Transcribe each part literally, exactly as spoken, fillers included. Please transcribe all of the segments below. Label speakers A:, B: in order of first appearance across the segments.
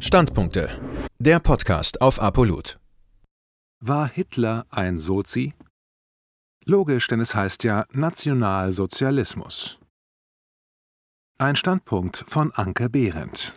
A: Standpunkte. Der Podcast auf Apollut.
B: War Hitler ein Sozi? Logisch, denn es heißt ja Nationalsozialismus. Ein Standpunkt von Anke Behrendt.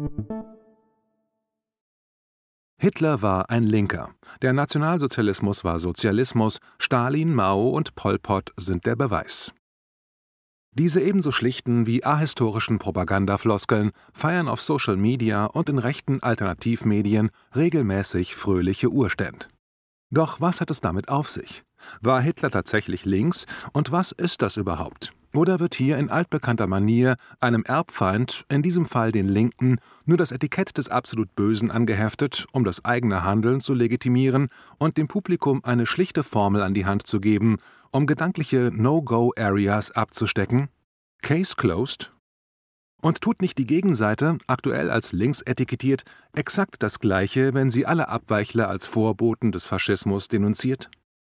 B: Hitler war ein Linker. Der Nationalsozialismus war Sozialismus, Stalin, Mao und Pol Pot sind der Beweis. Diese ebenso schlichten wie ahistorischen Propagandafloskeln feiern auf Social Media und in rechten Alternativmedien regelmäßig fröhliche Urständ. Doch was hat es damit auf sich? War Hitler tatsächlich links und was ist das überhaupt? Oder wird hier in altbekannter Manier einem Erbfeind, in diesem Fall den Linken, nur das Etikett des absolut Bösen angeheftet, um das eigene Handeln zu legitimieren und dem Publikum eine schlichte Formel an die Hand zu geben, um gedankliche No-Go-Areas abzustecken? Case closed? Und tut nicht die Gegenseite, aktuell als links etikettiert, exakt das Gleiche, wenn sie alle Abweichler als Vorboten des Faschismus denunziert?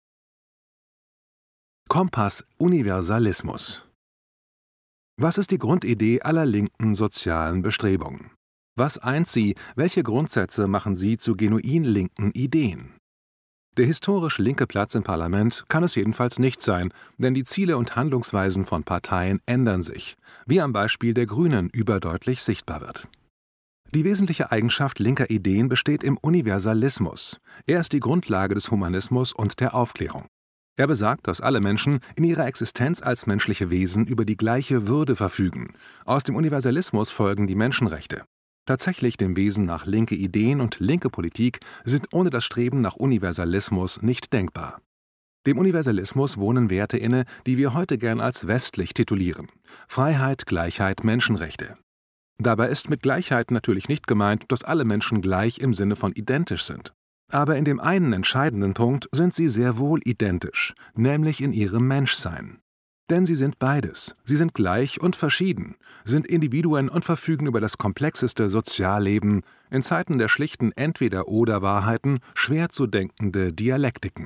B: Kompass Universalismus. Was ist die Grundidee aller linken sozialen Bestrebungen? Was eint sie, welche Grundsätze machen sie zu genuin linken Ideen? Der historisch linke Platz im Parlament kann es jedenfalls nicht sein, denn die Ziele und Handlungsweisen von Parteien ändern sich, wie am Beispiel der Grünen überdeutlich sichtbar wird. Die wesentliche Eigenschaft linker Ideen besteht im Universalismus. Er ist die Grundlage des Humanismus und der Aufklärung. Er besagt, dass alle Menschen in ihrer Existenz als menschliche Wesen über die gleiche Würde verfügen. Aus dem Universalismus folgen die Menschenrechte. Tatsächlich dem Wesen nach linke Ideen und linke Politik sind ohne das Streben nach Universalismus nicht denkbar. Dem Universalismus wohnen Werte inne, die wir heute gern als westlich titulieren: Freiheit, Gleichheit, Menschenrechte. Dabei ist mit Gleichheit natürlich nicht gemeint, dass alle Menschen gleich im Sinne von identisch sind. Aber in dem einen entscheidenden Punkt sind sie sehr wohl identisch, nämlich in ihrem Menschsein. Denn sie sind beides, sie sind gleich und verschieden, sind Individuen und verfügen über das komplexeste Sozialleben, in Zeiten der schlichten Entweder-oder-Wahrheiten schwer zu denkende Dialektiken.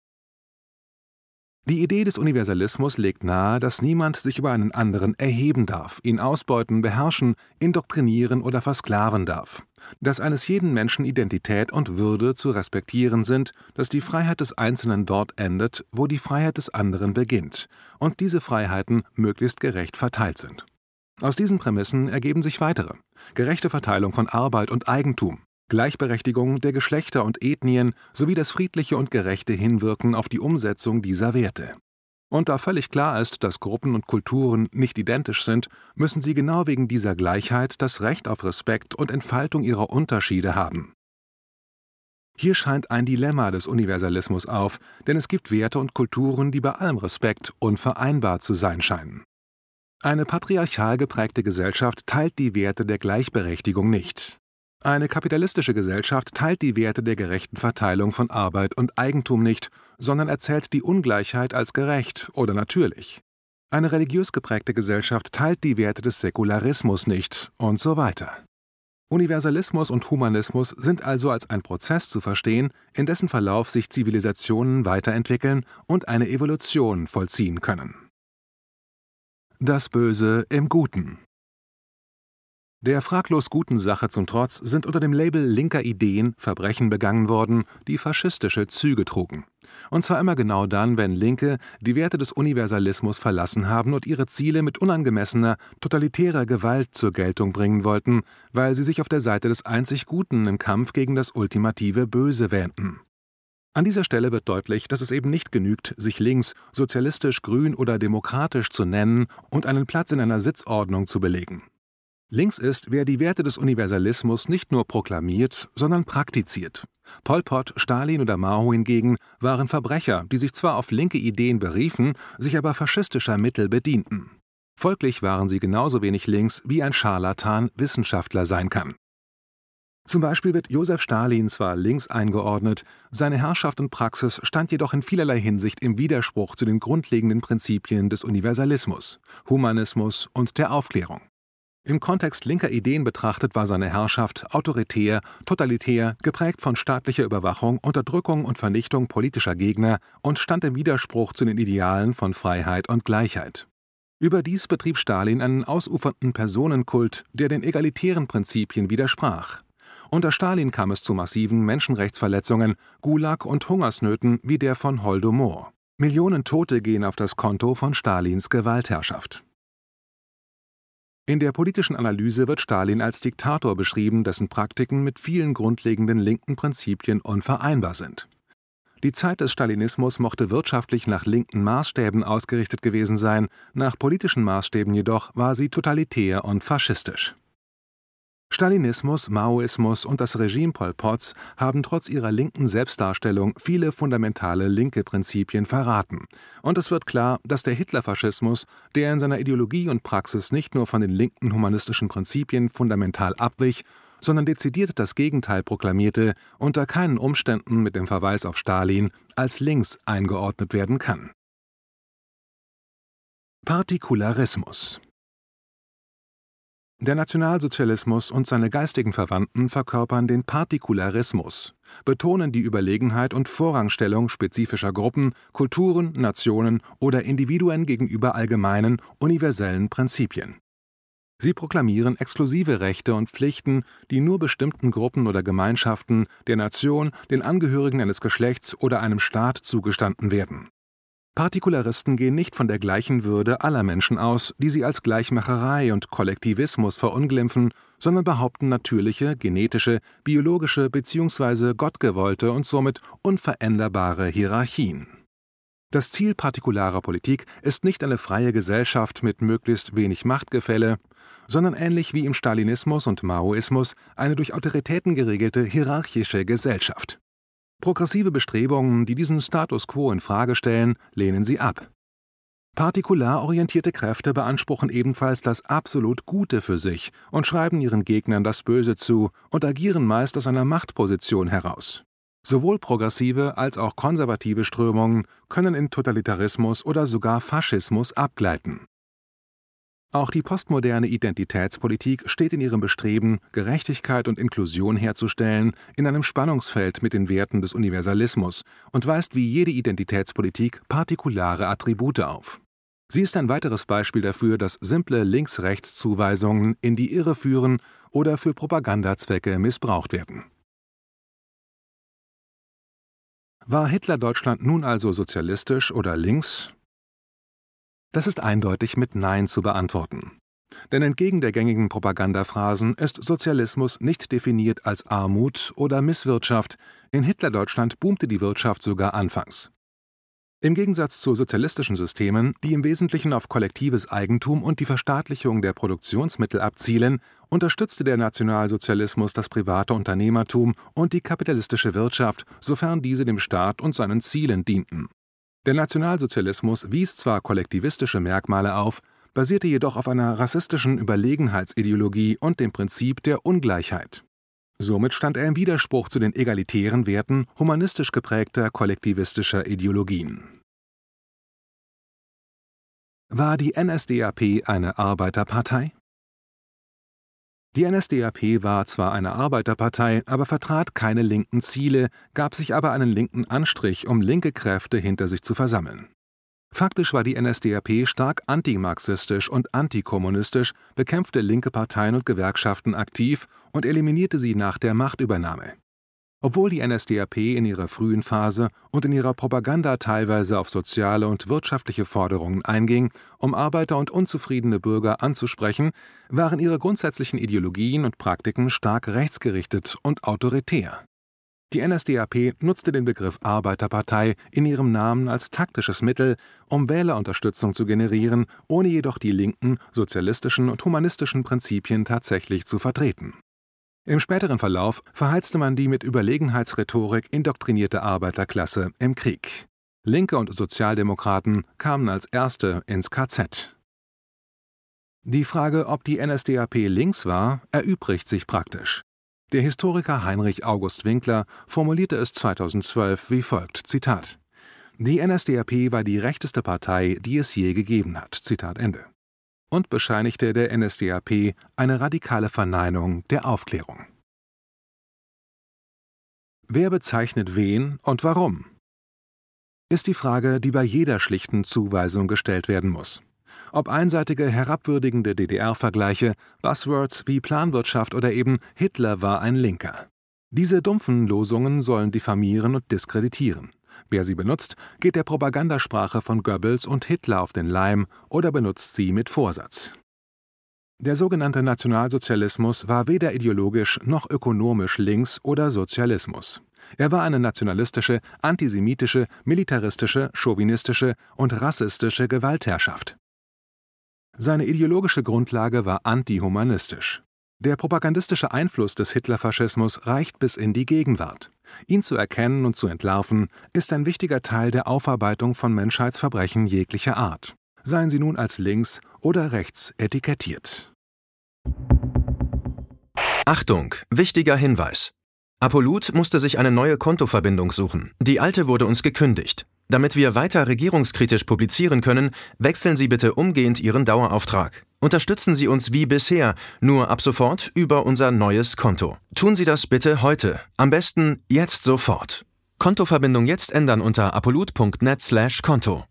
B: Die Idee des Universalismus legt nahe, dass niemand sich über einen anderen erheben darf, ihn ausbeuten, beherrschen, indoktrinieren oder versklaven darf. Dass eines jeden Menschen Identität und Würde zu respektieren sind, dass die Freiheit des Einzelnen dort endet, wo die Freiheit des anderen beginnt, und diese Freiheiten möglichst gerecht verteilt sind. Aus diesen Prämissen ergeben sich weitere: gerechte Verteilung von Arbeit und Eigentum, Gleichberechtigung der Geschlechter und Ethnien sowie das friedliche und gerechte Hinwirken auf die Umsetzung dieser Werte. Und da völlig klar ist, dass Gruppen und Kulturen nicht identisch sind, müssen sie genau wegen dieser Gleichheit das Recht auf Respekt und Entfaltung ihrer Unterschiede haben. Hier scheint ein Dilemma des Universalismus auf, denn es gibt Werte und Kulturen, die bei allem Respekt unvereinbar zu sein scheinen. Eine patriarchal geprägte Gesellschaft teilt die Werte der Gleichberechtigung nicht. Eine kapitalistische Gesellschaft teilt die Werte der gerechten Verteilung von Arbeit und Eigentum nicht, sondern erzählt die Ungleichheit als gerecht oder natürlich. Eine religiös geprägte Gesellschaft teilt die Werte des Säkularismus nicht und so weiter. Universalismus und Humanismus sind also als ein Prozess zu verstehen, in dessen Verlauf sich Zivilisationen weiterentwickeln und eine Evolution vollziehen können. Das Böse im Guten. Der fraglos guten Sache zum Trotz sind unter dem Label linker Ideen Verbrechen begangen worden, die faschistische Züge trugen. Und zwar immer genau dann, wenn Linke die Werte des Universalismus verlassen haben und ihre Ziele mit unangemessener, totalitärer Gewalt zur Geltung bringen wollten, weil sie sich auf der Seite des einzig Guten im Kampf gegen das ultimative Böse wähnten. An dieser Stelle wird deutlich, dass es eben nicht genügt, sich links, sozialistisch, grün oder demokratisch zu nennen und einen Platz in einer Sitzordnung zu belegen. Links ist, wer die Werte des Universalismus nicht nur proklamiert, sondern praktiziert. Pol Pot, Stalin oder Mao hingegen waren Verbrecher, die sich zwar auf linke Ideen beriefen, sich aber faschistischer Mittel bedienten. Folglich waren sie genauso wenig links, wie ein Scharlatan Wissenschaftler sein kann. Zum Beispiel wird Josef Stalin zwar links eingeordnet, seine Herrschaft und Praxis stand jedoch in vielerlei Hinsicht im Widerspruch zu den grundlegenden Prinzipien des Universalismus, Humanismus und der Aufklärung. Im Kontext linker Ideen betrachtet war seine Herrschaft autoritär, totalitär, geprägt von staatlicher Überwachung, Unterdrückung und Vernichtung politischer Gegner und stand im Widerspruch zu den Idealen von Freiheit und Gleichheit. Überdies betrieb Stalin einen ausufernden Personenkult, der den egalitären Prinzipien widersprach. Unter Stalin kam es zu massiven Menschenrechtsverletzungen, Gulag und Hungersnöten wie der von Holodomor. Millionen Tote gehen auf das Konto von Stalins Gewaltherrschaft. In der politischen Analyse wird Stalin als Diktator beschrieben, dessen Praktiken mit vielen grundlegenden linken Prinzipien unvereinbar sind. Die Zeit des Stalinismus mochte wirtschaftlich nach linken Maßstäben ausgerichtet gewesen sein, nach politischen Maßstäben jedoch war sie totalitär und faschistisch. Stalinismus, Maoismus und das Regime Pol Pots haben trotz ihrer linken Selbstdarstellung viele fundamentale linke Prinzipien verraten. Und es wird klar, dass der Hitlerfaschismus, der in seiner Ideologie und Praxis nicht nur von den linken humanistischen Prinzipien fundamental abwich, sondern dezidiert das Gegenteil proklamierte, unter keinen Umständen mit dem Verweis auf Stalin als links eingeordnet werden kann. Partikularismus. Der Nationalsozialismus und seine geistigen Verwandten verkörpern den Partikularismus, betonen die Überlegenheit und Vorrangstellung spezifischer Gruppen, Kulturen, Nationen oder Individuen gegenüber allgemeinen, universellen Prinzipien. Sie proklamieren exklusive Rechte und Pflichten, die nur bestimmten Gruppen oder Gemeinschaften, der Nation, den Angehörigen eines Geschlechts oder einem Staat zugestanden werden. Partikularisten gehen nicht von der gleichen Würde aller Menschen aus, die sie als Gleichmacherei und Kollektivismus verunglimpfen, sondern behaupten natürliche, genetische, biologische bzw. gottgewollte und somit unveränderbare Hierarchien. Das Ziel partikularer Politik ist nicht eine freie Gesellschaft mit möglichst wenig Machtgefälle, sondern ähnlich wie im Stalinismus und Maoismus eine durch Autoritäten geregelte hierarchische Gesellschaft. Progressive Bestrebungen, die diesen Status quo in Frage stellen, lehnen sie ab. Partikular orientierte Kräfte beanspruchen ebenfalls das absolut Gute für sich und schreiben ihren Gegnern das Böse zu und agieren meist aus einer Machtposition heraus. Sowohl progressive als auch konservative Strömungen können in Totalitarismus oder sogar Faschismus abgleiten. Auch die postmoderne Identitätspolitik steht in ihrem Bestreben, Gerechtigkeit und Inklusion herzustellen, in einem Spannungsfeld mit den Werten des Universalismus und weist wie jede Identitätspolitik partikulare Attribute auf. Sie ist ein weiteres Beispiel dafür, dass simple Links-Rechts-Zuweisungen in die Irre führen oder für Propagandazwecke missbraucht werden. War Hitler-Deutschland nun also sozialistisch oder links? Das ist eindeutig mit Nein zu beantworten. Denn entgegen der gängigen Propagandaphrasen ist Sozialismus nicht definiert als Armut oder Misswirtschaft. In Hitler-Deutschland boomte die Wirtschaft sogar anfangs. Im Gegensatz zu sozialistischen Systemen, die im Wesentlichen auf kollektives Eigentum und die Verstaatlichung der Produktionsmittel abzielen, unterstützte der Nationalsozialismus das private Unternehmertum und die kapitalistische Wirtschaft, sofern diese dem Staat und seinen Zielen dienten. Der Nationalsozialismus wies zwar kollektivistische Merkmale auf, basierte jedoch auf einer rassistischen Überlegenheitsideologie und dem Prinzip der Ungleichheit. Somit stand er im Widerspruch zu den egalitären Werten humanistisch geprägter kollektivistischer Ideologien. War die N S D A P eine Arbeiterpartei? Die N S D A P war zwar eine Arbeiterpartei, aber vertrat keine linken Ziele, gab sich aber einen linken Anstrich, um linke Kräfte hinter sich zu versammeln. Faktisch war die N S D A P stark antimarxistisch und antikommunistisch, bekämpfte linke Parteien und Gewerkschaften aktiv und eliminierte sie nach der Machtübernahme. Obwohl die N S D A P in ihrer frühen Phase und in ihrer Propaganda teilweise auf soziale und wirtschaftliche Forderungen einging, um Arbeiter und unzufriedene Bürger anzusprechen, waren ihre grundsätzlichen Ideologien und Praktiken stark rechtsgerichtet und autoritär. Die N S D A P nutzte den Begriff Arbeiterpartei in ihrem Namen als taktisches Mittel, um Wählerunterstützung zu generieren, ohne jedoch die linken, sozialistischen und humanistischen Prinzipien tatsächlich zu vertreten. Im späteren Verlauf verheizte man die mit Überlegenheitsrhetorik indoktrinierte Arbeiterklasse im Krieg. Linke und Sozialdemokraten kamen als Erste ins K Z. Die Frage, ob die N S D A P links war, erübrigt sich praktisch. Der Historiker Heinrich August Winkler formulierte es zweitausendzwölf wie folgt, Zitat: Die N S D A P war die rechteste Partei, die es je gegeben hat, Zitat Ende. Und bescheinigte der N S D A P eine radikale Verneinung der Aufklärung. Wer bezeichnet wen und warum? Ist die Frage, die bei jeder schlichten Zuweisung gestellt werden muss. Ob einseitige, herabwürdigende D D R-Vergleiche, Buzzwords wie Planwirtschaft oder eben Hitler war ein Linker. Diese dumpfen Losungen sollen diffamieren und diskreditieren. Wer sie benutzt, geht der Propagandasprache von Goebbels und Hitler auf den Leim oder benutzt sie mit Vorsatz. Der sogenannte Nationalsozialismus war weder ideologisch noch ökonomisch links oder Sozialismus. Er war eine nationalistische, antisemitische, militaristische, chauvinistische und rassistische Gewaltherrschaft. Seine ideologische Grundlage war antihumanistisch. Der propagandistische Einfluss des Hitlerfaschismus reicht bis in die Gegenwart. Ihn zu erkennen und zu entlarven, ist ein wichtiger Teil der Aufarbeitung von Menschheitsverbrechen jeglicher Art. Seien sie nun als links oder rechts etikettiert.
A: Achtung, wichtiger Hinweis. Apolut musste sich eine neue Kontoverbindung suchen. Die alte wurde uns gekündigt. Damit wir weiter regierungskritisch publizieren können, wechseln Sie bitte umgehend Ihren Dauerauftrag. Unterstützen Sie uns wie bisher, nur ab sofort über unser neues Konto. Tun Sie das bitte heute. Am besten jetzt sofort. Kontoverbindung jetzt ändern unter apolut punkt net slash konto.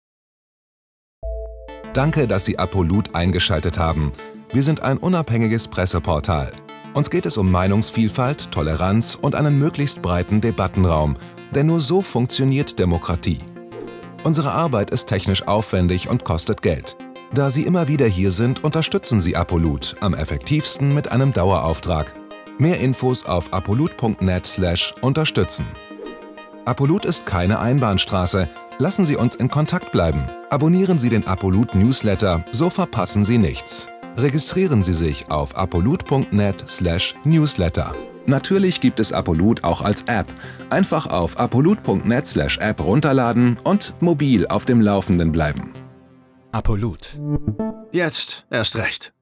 B: Danke, dass Sie Apolut eingeschaltet haben. Wir sind ein unabhängiges Presseportal. Uns geht es um Meinungsvielfalt, Toleranz und einen möglichst breiten Debattenraum, denn nur so funktioniert Demokratie. Unsere Arbeit ist technisch aufwendig und kostet Geld. Da Sie immer wieder hier sind, unterstützen Sie Apolut am effektivsten mit einem Dauerauftrag. Mehr Infos auf apolut punkt net slash unterstützen. Apolut ist keine Einbahnstraße. Lassen Sie uns in Kontakt bleiben. Abonnieren Sie den Apolut Newsletter, so verpassen Sie nichts. Registrieren Sie sich auf apolut punkt net slash newsletter. Natürlich gibt es Apolut auch als App. Einfach auf apolut punkt net slash app runterladen und mobil auf dem Laufenden bleiben.
A: Apolut. Jetzt erst recht.